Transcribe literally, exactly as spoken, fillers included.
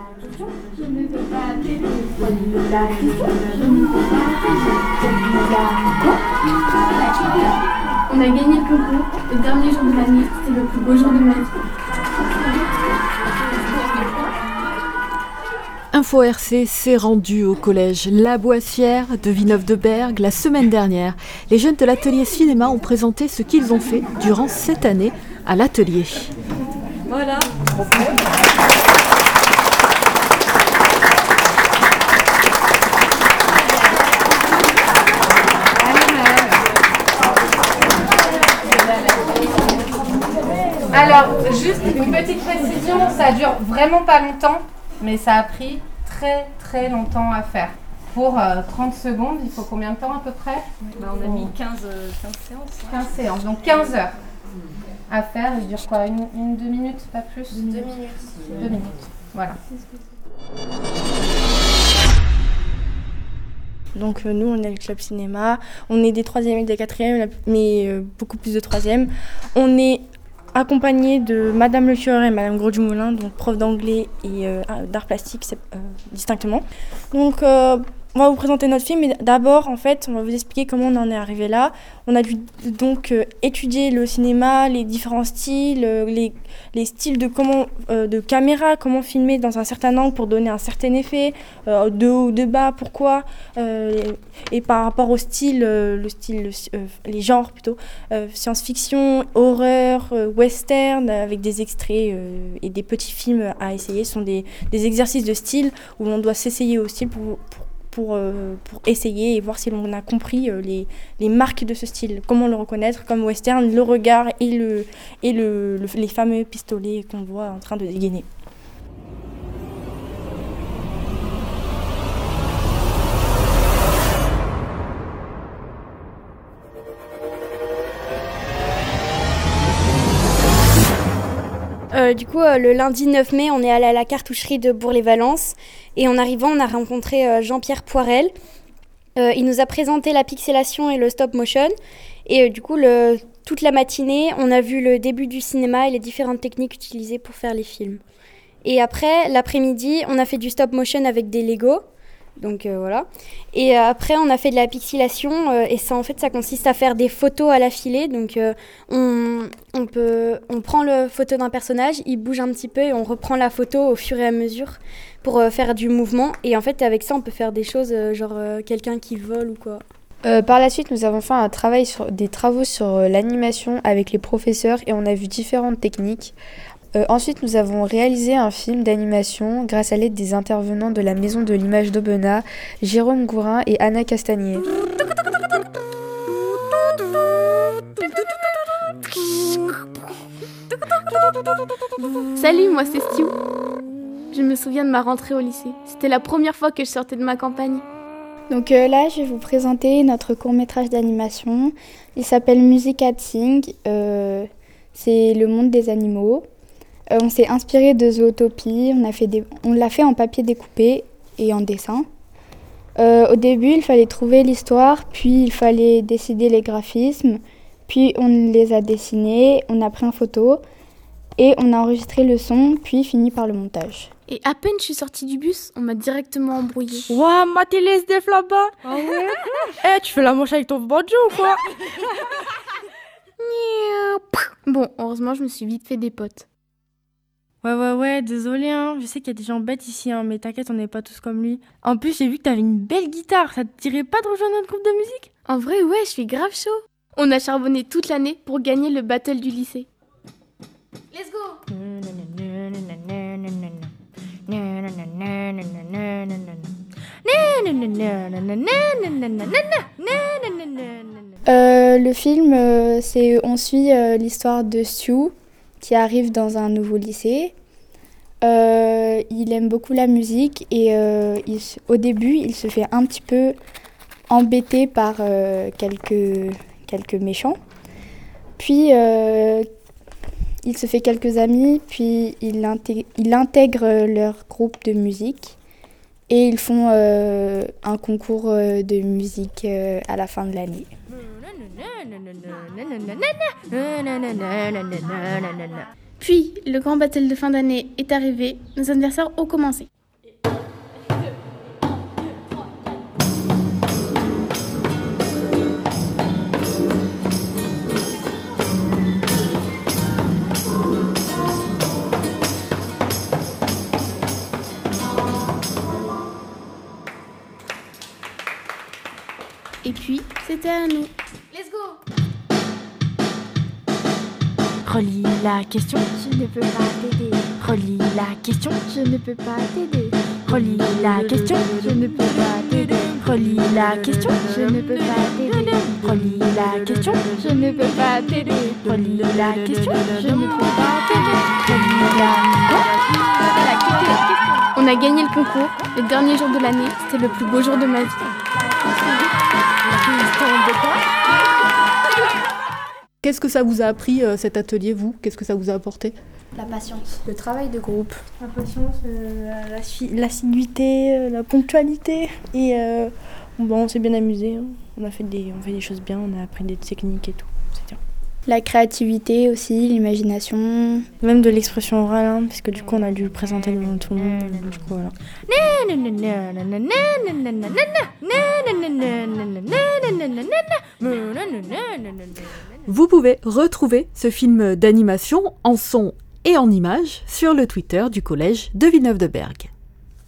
Je ne peux pas t'aider. La question, je ne peux pas t'aider. On a gagné le concours. Le dernier jour de l'année, c'était le plus beau jour de ma vie. Info R C s'est rendu au collège La Boissière de Villeneuve-de-Berg la semaine dernière. Les jeunes de l'atelier cinéma ont présenté ce qu'ils ont fait durant cette année à l'atelier. Voilà. Alors, juste une petite précision, ça dure vraiment pas longtemps, mais ça a pris très très longtemps à faire. Pour euh, trente secondes, il faut combien de temps à peu près ? Bah, on a mis quinze, euh, quinze séances. quinze séances, donc quinze heures à faire. Il dure quoi ? Une, une, deux minutes, pas plus ? Deux minutes. Deux minutes, voilà. Donc euh, nous, on est le club cinéma. On est des troisièmes et des quatrièmes, mais euh, beaucoup plus de troisièmes. On est accompagné de Madame Le Curé et Madame Gros-du-Moulin, donc prof d'anglais et euh, d'art plastique euh, distinctement. Donc euh, on va vous présenter notre film, mais d'abord en fait on va vous expliquer comment on en est arrivé là. On a dû donc euh, étudier le cinéma, les différents styles, euh, les, les styles de, comment, euh, de caméra, comment filmer dans un certain angle pour donner un certain effet, euh, de haut ou de bas, pourquoi, euh, et, et par rapport au style, euh, le style euh, les genres plutôt, euh, science-fiction, horreur, euh, western, avec des extraits euh, et des petits films à essayer. Ce sont des, des exercices de style où on doit s'essayer au style pour, pour Pour, euh, pour essayer et voir si l'on a compris euh, les, les marques de ce style, comment le reconnaître, comme western, le regard et, le, et le, le, les fameux pistolets qu'on voit en train de dégainer. Euh, du coup, euh, le lundi neuf mai, on est allé à la cartoucherie de Bourg-les-Valences et en arrivant, on a rencontré euh, Jean-Pierre Poirel. Euh, il nous a présenté la pixelation et le stop motion et euh, du coup, le, toute la matinée, on a vu le début du cinéma et les différentes techniques utilisées pour faire les films. Et après, l'après-midi, on a fait du stop motion avec des Lego. Donc euh, voilà. Et euh, après, on a fait de la pixelation euh, et ça, en fait, ça consiste à faire des photos à la filée. Donc euh, on, on, peut, on prend la photo d'un personnage, il bouge un petit peu et on reprend la photo au fur et à mesure pour euh, faire du mouvement. Et en fait, avec ça, on peut faire des choses euh, genre euh, quelqu'un qui vole ou quoi. Euh, par la suite, nous avons fait un travail sur, des travaux sur euh, l'animation avec les professeurs et on a vu différentes techniques. Euh, ensuite, nous avons réalisé un film d'animation grâce à l'aide des intervenants de la Maison de l'Image d'Aubenas, Jérôme Gourin et Anna Castagnier. Salut, moi c'est Stu. Je me souviens de ma rentrée au lycée. C'était la première fois que je sortais de ma campagne. Donc euh, là, je vais vous présenter notre court-métrage d'animation. Il s'appelle Music at Sing. Euh, c'est le monde des animaux. Euh, on s'est inspiré de Zootopie, on, a fait des... on l'a fait en papier découpé et en dessin. Euh, au début, il fallait trouver l'histoire, puis il fallait décider les graphismes, puis on les a dessinés, on a pris en photo et on a enregistré le son, puis fini par le montage. Et à peine je suis sortie du bus, on m'a directement embrouillée. Waouh, ma télé S D F là-bas. Ah ouais. Eh, tu fais la manche avec ton banjo ou quoi? Bon, heureusement, je me suis vite fait des potes. Ouais, ouais, ouais, désolé, hein. Je sais qu'il y a des gens bêtes ici, hein, mais t'inquiète, on n'est pas tous comme lui. En plus, j'ai vu que t'avais une belle guitare. Ça te dirait pas de rejoindre notre groupe de musique? En vrai, ouais, je suis grave chaud. On a charbonné toute l'année pour gagner le battle du lycée. Let's go! Euh, le film, euh, c'est on suit euh, l'histoire de Stu qui arrive dans un nouveau lycée. Euh, il aime beaucoup la musique et euh, il, au début, il se fait un petit peu embêter par euh, quelques, quelques méchants. Puis, euh, il se fait quelques amis, puis il intègre, il intègre leur groupe de musique et ils font euh, un concours de musique euh, à la fin de l'année. Puis, le grand battle de fin d'année est arrivé, nos anniversaires ont commencé. Et puis, c'était à nous. Let's go! Relis la question, Je ne peux pas t'aider. relis la question, Je ne peux pas t'aider. relis la question, Je ne peux pas t'aider. relis la question, Je ne peux pas t'aider. relis la question, Je ne peux pas t'aider. relis la question, Je ne peux pas t'aider. relis la On a gagné le concours. Le dernier jour de l'année, c'était le plus beau jour de ma vie. Qu'est-ce que ça vous a appris, euh, cet atelier, vous? Qu'est-ce que ça vous a apporté? La patience. Le travail de groupe. La patience, euh, la- la- l'assiduité, euh, la ponctualité. Et euh, bon, on s'est bien amusé. Hein. On a fait des, on fait des choses bien, on a appris des techniques et tout. C'est bien. La créativité aussi, l'imagination. Même de l'expression orale, hein, parce que du coup on a dû le présenter devant tout le monde. Du coup, voilà. Vous pouvez retrouver ce film d'animation en son et en images sur le Twitter du collège de Villeneuve-de-Berg.